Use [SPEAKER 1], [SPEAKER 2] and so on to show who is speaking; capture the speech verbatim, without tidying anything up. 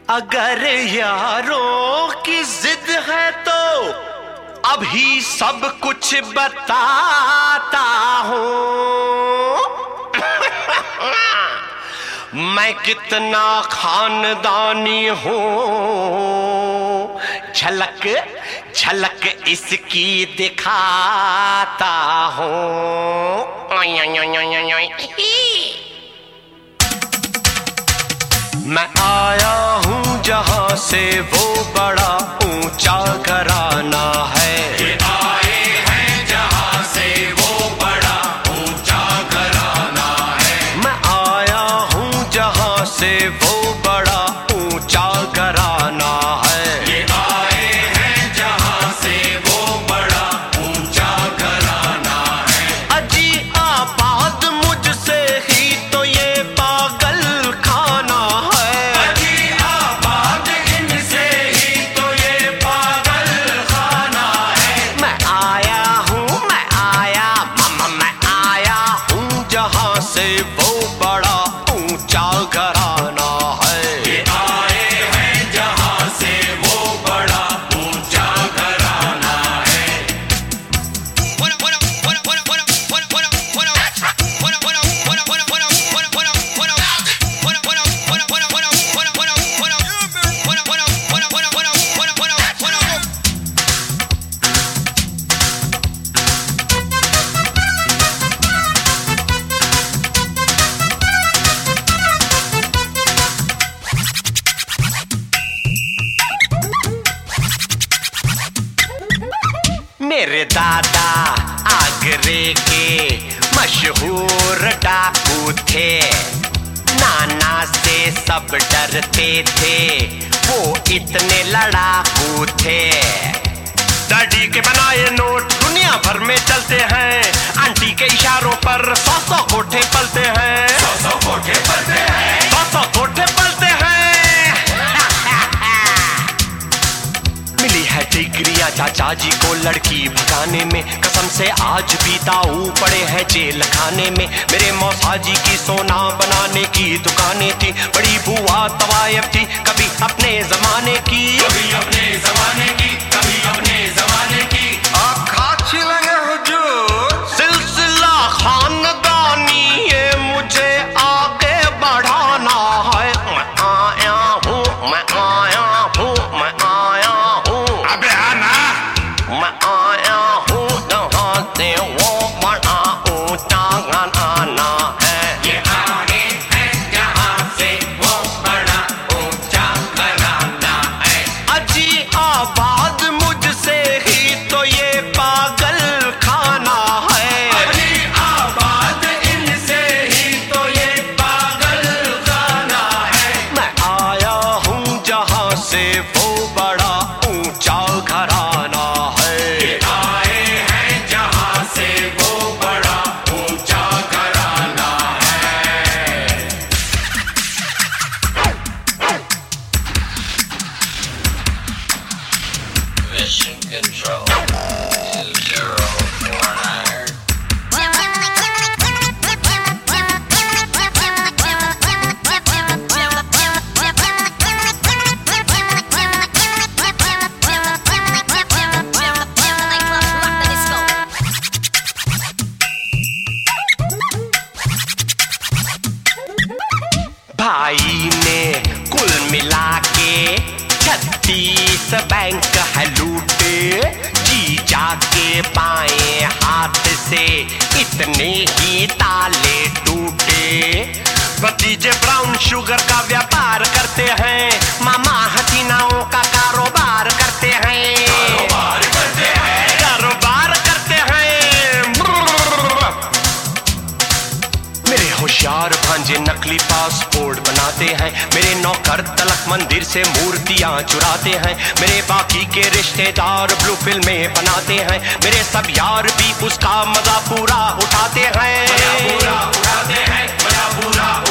[SPEAKER 1] अगर यारों की जिद है तो अभी सब कुछ बताता हूँ। मैं कितना खानदानी हूँ, झलक झलक इसकी दिखाता हूँ। मैं आया हूँ जहाँ से वो बड़ा ऊंचा घराना है।
[SPEAKER 2] ये आए हैं जहाँ से वो बड़ा ऊंचा घराना है।
[SPEAKER 1] मैं आया हूँ जहाँ से वो बड़ा ऊंचा घराना है।
[SPEAKER 2] ये आए हैं जहाँ से वो बड़ा ऊंचा घराना है।
[SPEAKER 1] अजी आबाद मुझसे ही तो ये पागल खाना है।
[SPEAKER 2] अजी आबाद इनसे ही तो ये पागल खाना है।
[SPEAKER 1] मैं आया हूँ, मैं आया मामा, मैं आया हूँ जहाँ से वो बड़ा ऊंचा घराना है।
[SPEAKER 2] ये आए हैं जहाँ से वो बड़ा ऊंचा घराना है।
[SPEAKER 1] मेरे दादा आगरे के मशहूर डाकू थे। नाना से सब डरते थे, वो इतने लड़ाकू थे। डैडी के बनाए नोट दुनिया भर में चलते हैं। आंटी के इशारों पर सौ सौ कोठे पलते हैं।
[SPEAKER 2] सौ सौ कोठे पलते हैं।
[SPEAKER 1] सौ सौ कोठे पलते हैं। मिली है डिग्रियां चाचा जी को लड़की भगाने में, कसम से आज भी ताऊ पड़े हैं जेल खाने में। मेरे मौसा जी की सोना बनाने की दुकानें थी, बड़ी बुआ तवायफ थी कभी अपने जमाने की।
[SPEAKER 2] कभी अपने जमाने की, कभी अपने जमाने की।
[SPEAKER 1] सिलसिला खानदानी ये मुझे आगे बढ़ाना है। मैं आया हूँ, मैं आया हूँ, मैं आया हूँ।
[SPEAKER 2] अबे आना।
[SPEAKER 1] मैं आया हूँ जहाँ से वो बड़ा ऊंचा घराना है।
[SPEAKER 2] ये आए हैं जहाँ से वो बड़ा ऊंचा घराना है।
[SPEAKER 1] अजी आबाद मुझसे ही तो ये पागल खाना है।
[SPEAKER 2] अजी आबाद इनसे ही तो ये पागल खाना है।
[SPEAKER 1] मैं आया हूँ जहाँ से वो बड़ा ऊंचा घराना है।
[SPEAKER 2] ये आए हैं जहाँ से वो बड़ा ऊंचा घराना है।
[SPEAKER 3] Mission control two zero four nine.
[SPEAKER 1] भाई ने कुल मिला के छत्तीस बैंक है लूटे। जीजा के बाएं हाथ से इतने ही ताले टूटे। भतीजे ब्राउन शुगर का व्यापार करते हैं, मामा हसीनाओं का कारोबार करते हैं।
[SPEAKER 2] कारोबार करते हैं।
[SPEAKER 1] कारोबार करते हैं। मेरे होशियार भांजे नकली पासपोर्ट बनाते हैं। मेरे नौकर तलक मंदिर से मूर्तियां चुराते हैं। मेरे बाकी के रिश्तेदार ब्लू फिल्में बनाते हैं। मेरे सब यार भी उसका मजा पूरा उठाते हैं।
[SPEAKER 2] मजा पूरा उठाते हैं, मजा पूरा